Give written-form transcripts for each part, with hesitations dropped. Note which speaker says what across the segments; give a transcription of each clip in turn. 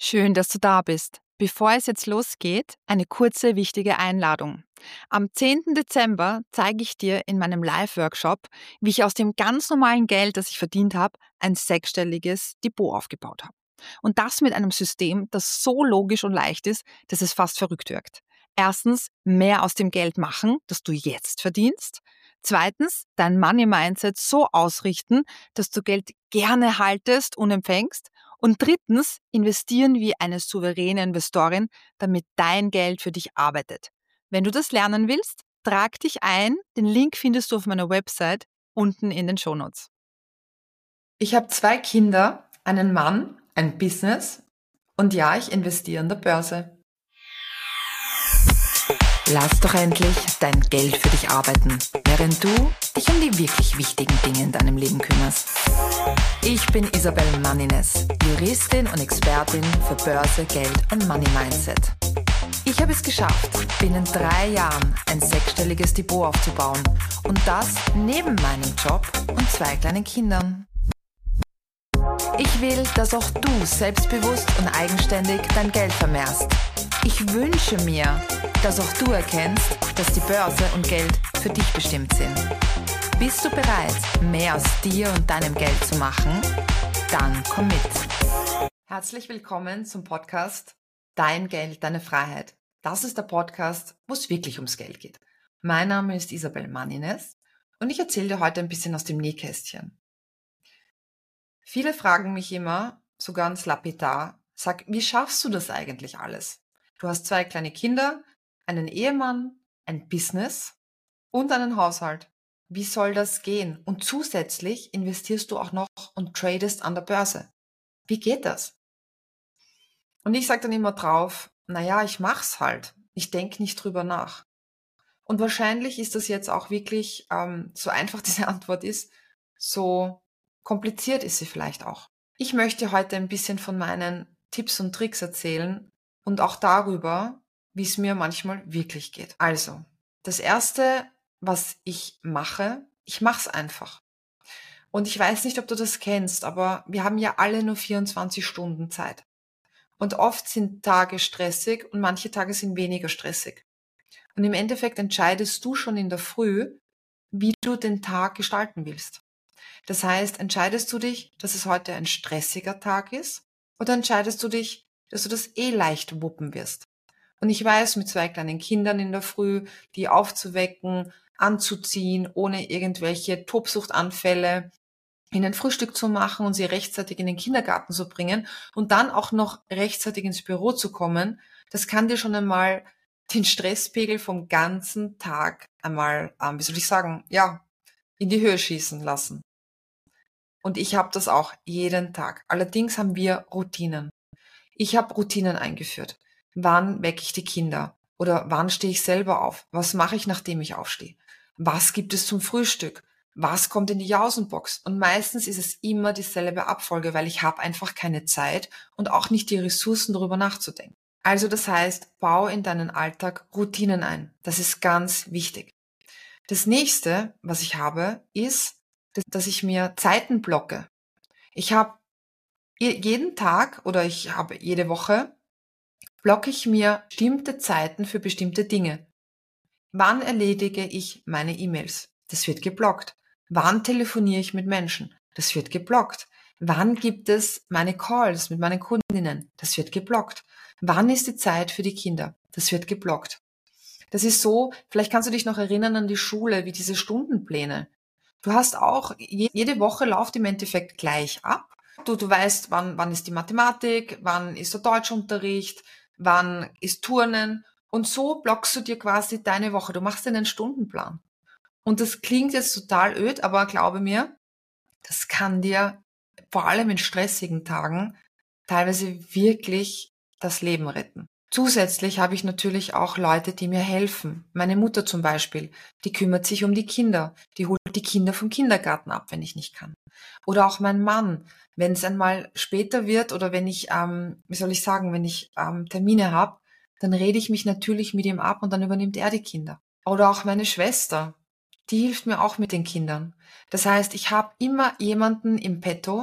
Speaker 1: Schön, dass du da bist. Bevor es jetzt losgeht, eine kurze, wichtige Einladung. Am 10. Dezember zeige ich dir in meinem Live-Workshop, wie ich aus dem ganz normalen Geld, das ich verdient habe, ein sechsstelliges Depot aufgebaut habe. Und das mit einem System, das so logisch und leicht ist, dass es fast verrückt wirkt. Erstens, mehr aus dem Geld machen, das du jetzt verdienst. Zweitens, dein Money-Mindset so ausrichten, dass du Geld gerne haltest und empfängst. Und drittens, investieren wie eine souveräne Investorin, damit dein Geld für dich arbeitet. Wenn du das lernen willst, trag dich ein. Den Link findest du auf meiner Website unten in den Shownotes.
Speaker 2: Ich habe 2 Kinder, einen Mann, ein Business und ja, ich investiere in der Börse. Lass doch endlich dein Geld für dich arbeiten, während du dich um die wirklich wichtigen Dinge in deinem Leben kümmerst. Ich bin Isabel Mannines, Juristin und Expertin für Börse, Geld und Money Mindset. Ich habe es geschafft, binnen 3 Jahren ein sechsstelliges Depot aufzubauen und das neben meinem Job und 2 kleinen Kindern. Ich will, dass auch du selbstbewusst und eigenständig dein Geld vermehrst. Ich wünsche mir, dass auch du erkennst, dass die Börse und Geld für dich bestimmt sind. Bist du bereit, mehr aus dir und deinem Geld zu machen? Dann komm mit. Herzlich willkommen zum Podcast Dein Geld, deine Freiheit. Das ist der Podcast, wo es wirklich ums Geld geht. Mein Name ist Isabel Mannines und ich erzähle dir heute ein bisschen aus dem Nähkästchen. Viele fragen mich immer, so ganz lapidar, sag, wie schaffst du das eigentlich alles? Du hast 2 kleine Kinder, einen Ehemann, ein Business und einen Haushalt. Wie soll das gehen? Und zusätzlich investierst du auch noch und tradest an der Börse. Wie geht das? Und ich sage dann immer drauf, naja, ich mach's halt. Ich denke nicht drüber nach. Und wahrscheinlich ist das jetzt auch wirklich, so einfach diese Antwort ist, so kompliziert ist sie vielleicht auch. Ich möchte heute ein bisschen von meinen Tipps und Tricks erzählen und auch darüber, wie es mir manchmal wirklich geht. Also, das Erste, was ich mache es einfach. Und ich weiß nicht, ob du das kennst, aber wir haben ja alle nur 24 Stunden Zeit. Und oft sind Tage stressig und manche Tage sind weniger stressig. Und im Endeffekt entscheidest du schon in der Früh, wie du den Tag gestalten willst. Das heißt, entscheidest du dich, dass es heute ein stressiger Tag ist, oder entscheidest du dich, dass du das leicht wuppen wirst? Und ich weiß, mit 2 kleinen Kindern in der Früh, die aufzuwecken, anzuziehen, ohne irgendwelche Tobsuchtanfälle, ihnen Frühstück zu machen und sie rechtzeitig in den Kindergarten zu bringen und dann auch noch rechtzeitig ins Büro zu kommen, das kann dir schon einmal den Stresspegel vom ganzen Tag einmal, in die Höhe schießen lassen. Und ich habe das auch jeden Tag. Allerdings haben wir Routinen. Ich habe Routinen eingeführt. Wann wecke ich die Kinder? Oder wann stehe ich selber auf? Was mache ich, nachdem ich aufstehe? Was gibt es zum Frühstück? Was kommt in die Jausenbox? Und meistens ist es immer dieselbe Abfolge, weil ich habe einfach keine Zeit und auch nicht die Ressourcen, darüber nachzudenken. Also das heißt, bau in deinen Alltag Routinen ein. Das ist ganz wichtig. Das nächste, was ich habe, ist, dass ich mir Zeiten blocke. Ich habe jeden Tag oder ich habe jede Woche, blocke ich mir bestimmte Zeiten für bestimmte Dinge. Wann erledige ich meine E-Mails? Das wird geblockt. Wann telefoniere ich mit Menschen? Das wird geblockt. Wann gibt es meine Calls mit meinen Kundinnen? Das wird geblockt. Wann ist die Zeit für die Kinder? Das wird geblockt. Das ist so, vielleicht kannst du dich noch erinnern an die Schule, wie diese Stundenpläne. Du hast auch, jede Woche läuft im Endeffekt gleich ab. Du weißt, wann ist die Mathematik, wann ist der Deutschunterricht, wann ist Turnen. Und so blockst du dir quasi deine Woche. Du machst dir einen Stundenplan. Und das klingt jetzt total öd, aber glaube mir, das kann dir vor allem in stressigen Tagen teilweise wirklich das Leben retten. Zusätzlich habe ich natürlich auch Leute, die mir helfen. Meine Mutter zum Beispiel, die kümmert sich um die Kinder. Die holt die Kinder vom Kindergarten ab, wenn ich nicht kann. Oder auch mein Mann, wenn es einmal später wird oder wenn ich, wenn ich Termine habe, dann rede ich mich natürlich mit ihm ab und dann übernimmt er die Kinder. Oder auch meine Schwester, die hilft mir auch mit den Kindern. Das heißt, ich habe immer jemanden im Petto,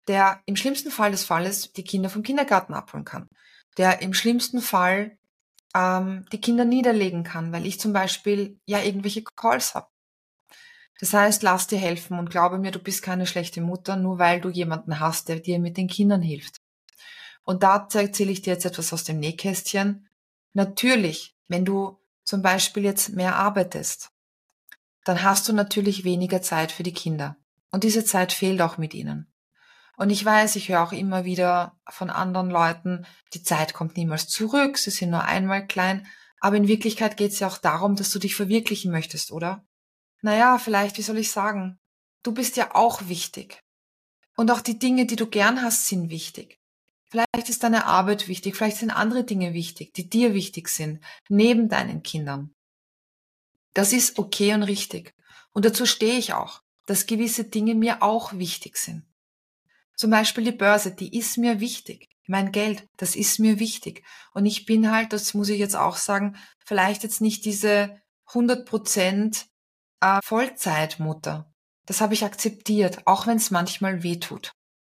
Speaker 2: der im schlimmsten Fall des Falles die Kinder vom Kindergarten abholen kann, der im schlimmsten Fall die Kinder niederlegen kann, weil ich zum Beispiel ja irgendwelche Calls habe. Das heißt, lass dir helfen und glaube mir, du bist keine schlechte Mutter, nur weil du jemanden hast, der dir mit den Kindern hilft. Und da erzähle ich dir jetzt etwas aus dem Nähkästchen. Natürlich, wenn du zum Beispiel jetzt mehr arbeitest, dann hast du natürlich weniger Zeit für die Kinder. Und diese Zeit fehlt auch mit ihnen. Und ich weiß, ich höre auch immer wieder von anderen Leuten, die Zeit kommt niemals zurück, sie sind nur einmal klein. Aber in Wirklichkeit geht es ja auch darum, dass du dich verwirklichen möchtest, oder? Naja, vielleicht, wie soll ich sagen? Du bist ja auch wichtig. Und auch die Dinge, die du gern hast, sind wichtig. Vielleicht ist deine Arbeit wichtig, vielleicht sind andere Dinge wichtig, die dir wichtig sind, neben deinen Kindern. Das ist okay und richtig. Und dazu stehe ich auch, dass gewisse Dinge mir auch wichtig sind. Zum Beispiel die Börse, die ist mir wichtig. Mein Geld, das ist mir wichtig. Und ich bin halt, das muss ich jetzt auch sagen, vielleicht jetzt nicht diese 100% Vollzeitmutter. Das habe ich akzeptiert, auch wenn es manchmal weh tut.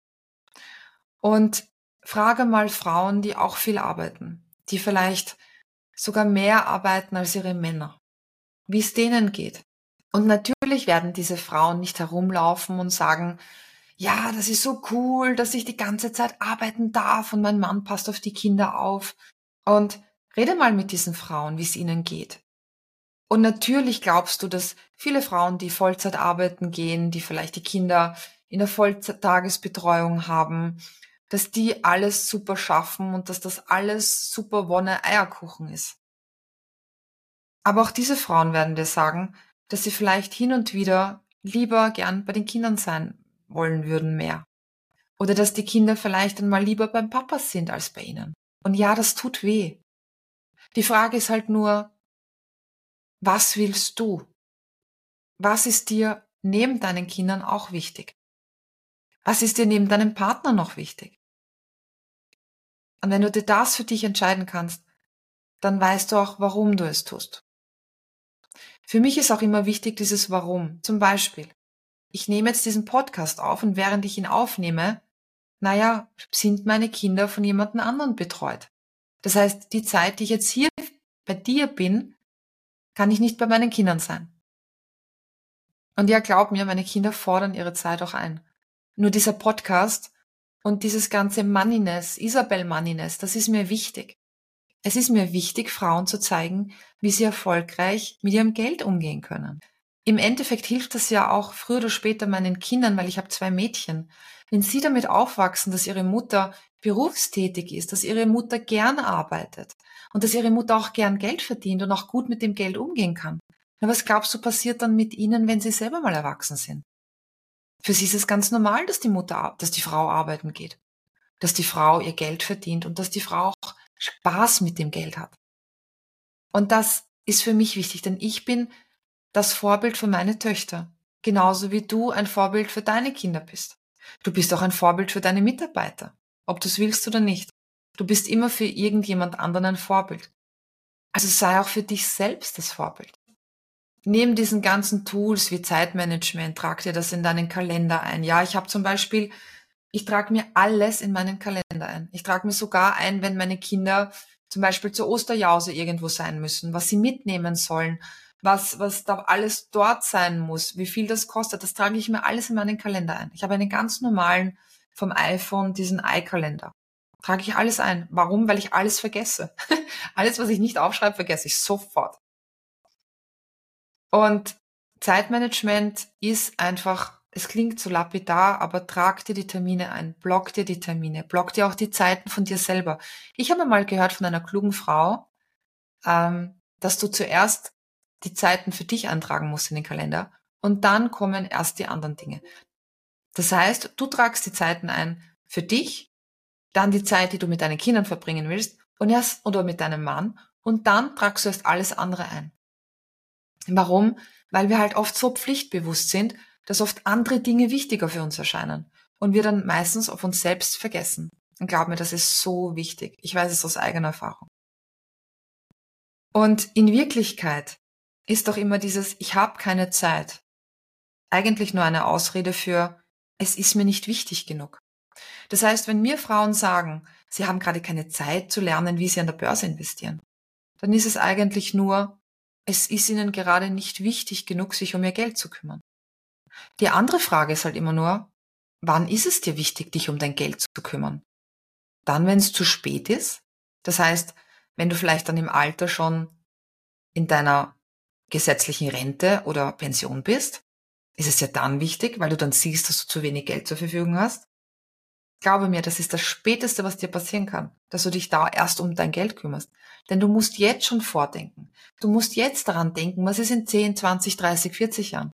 Speaker 2: Und frage mal Frauen, die auch viel arbeiten, die vielleicht sogar mehr arbeiten als ihre Männer, wie es denen geht. Und natürlich werden diese Frauen nicht herumlaufen und sagen, ja, das ist so cool, dass ich die ganze Zeit arbeiten darf und mein Mann passt auf die Kinder auf. Und rede mal mit diesen Frauen, wie es ihnen geht. Und natürlich glaubst du, dass viele Frauen, die Vollzeit arbeiten gehen, die vielleicht die Kinder in der Volltagesbetreuung haben, dass die alles super schaffen und dass das alles super Wonne-Eierkuchen ist. Aber auch diese Frauen werden dir sagen, dass sie vielleicht hin und wieder lieber gern bei den Kindern sein wollen würden mehr. Oder dass die Kinder vielleicht einmal lieber beim Papa sind als bei ihnen. Und ja, das tut weh. Die Frage ist halt nur, was willst du? Was ist dir neben deinen Kindern auch wichtig? Was ist dir neben deinem Partner noch wichtig? Und wenn du dir das für dich entscheiden kannst, dann weißt du auch, warum du es tust. Für mich ist auch immer wichtig dieses Warum. Zum Beispiel, ich nehme jetzt diesen Podcast auf und während ich ihn aufnehme, sind meine Kinder von jemandem anderen betreut. Das heißt, die Zeit, die ich jetzt hier bei dir bin, kann ich nicht bei meinen Kindern sein. Und ja, glaub mir, meine Kinder fordern ihre Zeit auch ein. Nur dieser Podcast und dieses ganze Moneyness, Isabel Moneyness, das ist mir wichtig. Es ist mir wichtig, Frauen zu zeigen, wie sie erfolgreich mit ihrem Geld umgehen können. Im Endeffekt hilft das ja auch früher oder später meinen Kindern, weil ich habe 2 Mädchen. Wenn sie damit aufwachsen, dass ihre Mutter berufstätig ist, dass ihre Mutter gern arbeitet und dass ihre Mutter auch gern Geld verdient und auch gut mit dem Geld umgehen kann. Na, was glaubst du, passiert dann mit ihnen, wenn sie selber mal erwachsen sind? Für sie ist es ganz normal, dass die Frau arbeiten geht, dass die Frau ihr Geld verdient und dass die Frau auch Spaß mit dem Geld hat. Und das ist für mich wichtig, denn ich bin das Vorbild für meine Töchter, genauso wie du ein Vorbild für deine Kinder bist. Du bist auch ein Vorbild für deine Mitarbeiter, ob du es willst oder nicht. Du bist immer für irgendjemand anderen ein Vorbild. Also sei auch für dich selbst das Vorbild. Neben diesen ganzen Tools wie Zeitmanagement, trag dir das in deinen Kalender ein. Ja, ich habe zum Beispiel, ich trage mir alles in meinen Kalender ein. Ich trage mir sogar ein, wenn meine Kinder zum Beispiel zur Osterjause irgendwo sein müssen, was sie mitnehmen sollen, was da alles dort sein muss, wie viel das kostet, das trage ich mir alles in meinen Kalender ein. Ich habe einen ganz normalen vom iPhone, diesen iKalender. Trage ich alles ein. Warum? Weil ich alles vergesse. Alles, was ich nicht aufschreibe, vergesse ich sofort. Und Zeitmanagement ist einfach, es klingt so lapidar, aber trag dir die Termine ein, block dir die Termine, block dir auch die Zeiten von dir selber. Ich habe mal gehört von einer klugen Frau, dass du zuerst die Zeiten für dich eintragen musst in den Kalender und dann kommen erst die anderen Dinge. Das heißt, du tragst die Zeiten ein für dich, dann die Zeit, die du mit deinen Kindern verbringen willst oder mit deinem Mann und dann tragst du erst alles andere ein. Warum? Weil wir halt oft so pflichtbewusst sind, dass oft andere Dinge wichtiger für uns erscheinen und wir dann meistens auf uns selbst vergessen. Und glaub mir, das ist so wichtig. Ich weiß es aus eigener Erfahrung. Und in Wirklichkeit ist doch immer dieses Ich habe keine Zeit eigentlich nur eine Ausrede für es ist mir nicht wichtig genug. Das heißt, wenn mir Frauen sagen, sie haben gerade keine Zeit zu lernen, wie sie an der Börse investieren, dann ist es eigentlich nur, es ist ihnen gerade nicht wichtig genug, sich um ihr Geld zu kümmern. Die andere Frage ist halt immer nur, wann ist es dir wichtig, dich um dein Geld zu kümmern? Dann, wenn es zu spät ist? Das heißt, wenn du vielleicht dann im Alter schon in deiner gesetzlichen Rente oder Pension bist, ist es ja dann wichtig, weil du dann siehst, dass du zu wenig Geld zur Verfügung hast. Glaube mir, das ist das Späteste, was dir passieren kann, dass du dich da erst um dein Geld kümmerst. Denn du musst jetzt schon vordenken. Du musst jetzt daran denken, was ist in 10, 20, 30, 40 Jahren.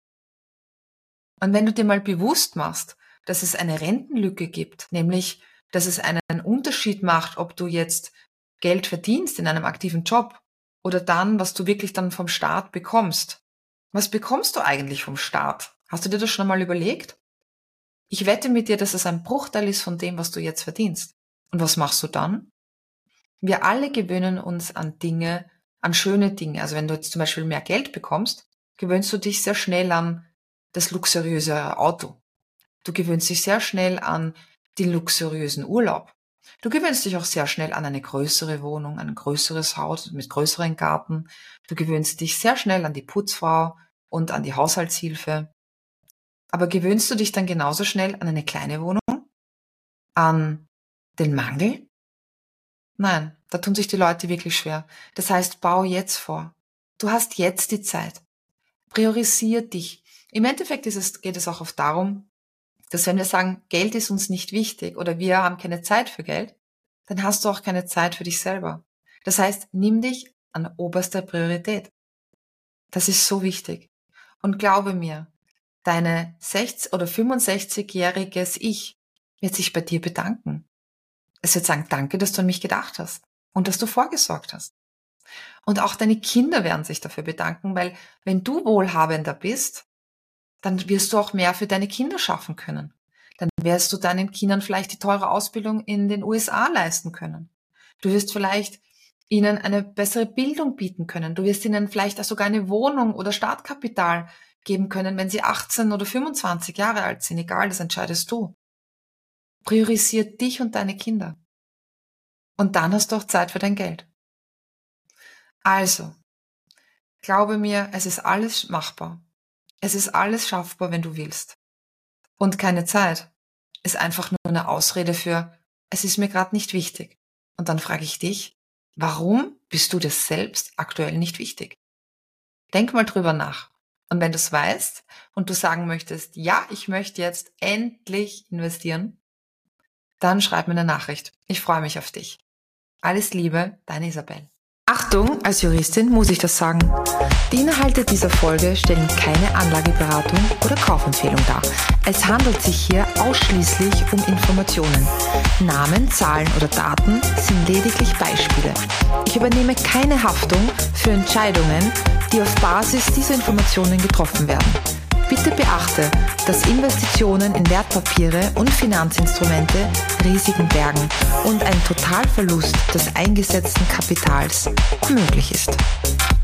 Speaker 2: Und wenn du dir mal bewusst machst, dass es eine Rentenlücke gibt, nämlich, dass es einen Unterschied macht, ob du jetzt Geld verdienst in einem aktiven Job oder dann, was du wirklich dann vom Staat bekommst. Was bekommst du eigentlich vom Staat? Hast du dir das schon einmal überlegt? Ich wette mit dir, dass es ein Bruchteil ist von dem, was du jetzt verdienst. Und was machst du dann? Wir alle gewöhnen uns an Dinge, an schöne Dinge. Also wenn du jetzt zum Beispiel mehr Geld bekommst, gewöhnst du dich sehr schnell an das luxuriöse Auto. Du gewöhnst dich sehr schnell an den luxuriösen Urlaub. Du gewöhnst dich auch sehr schnell an eine größere Wohnung, ein größeres Haus mit größeren Garten. Du gewöhnst dich sehr schnell an die Putzfrau und an die Haushaltshilfe. Aber gewöhnst du dich dann genauso schnell an eine kleine Wohnung? An den Mangel? Nein, da tun sich die Leute wirklich schwer. Das heißt, bau jetzt vor. Du hast jetzt die Zeit. Priorisier dich. Im Endeffekt geht es auch oft darum, dass wenn wir sagen, Geld ist uns nicht wichtig oder wir haben keine Zeit für Geld, dann hast du auch keine Zeit für dich selber. Das heißt, nimm dich an oberster Priorität. Das ist so wichtig. Und glaube mir, deine 60- oder 65-jähriges Ich wird sich bei dir bedanken. Es wird sagen, danke, dass du an mich gedacht hast und dass du vorgesorgt hast. Und auch deine Kinder werden sich dafür bedanken, weil wenn du wohlhabender bist, dann wirst du auch mehr für deine Kinder schaffen können. Dann wirst du deinen Kindern vielleicht die teure Ausbildung in den USA leisten können. Du wirst vielleicht ihnen eine bessere Bildung bieten können. Du wirst ihnen vielleicht auch sogar eine Wohnung oder Startkapital geben können, wenn sie 18 oder 25 Jahre alt sind. Egal, das entscheidest du. Priorisier dich und deine Kinder. Und dann hast du auch Zeit für dein Geld. Also, glaube mir, es ist alles machbar. Es ist alles schaffbar, wenn du willst. Und keine Zeit ist einfach nur eine Ausrede für, es ist mir gerade nicht wichtig. Und dann frage ich dich, warum bist du dir selbst aktuell nicht wichtig? Denk mal drüber nach. Und wenn du es weißt und du sagen möchtest, ja, ich möchte jetzt endlich investieren, dann schreib mir eine Nachricht. Ich freue mich auf dich. Alles Liebe, deine Isabel. Achtung, als Juristin muss ich das sagen. Die Inhalte dieser Folge stellen keine Anlageberatung oder Kaufempfehlung dar. Es handelt sich hier ausschließlich um Informationen. Namen, Zahlen oder Daten sind lediglich Beispiele. Ich übernehme keine Haftung für Entscheidungen, die auf Basis dieser Informationen getroffen werden. Bitte beachte, dass Investitionen in Wertpapiere und Finanzinstrumente Risiken bergen und ein Totalverlust des eingesetzten Kapitals möglich ist.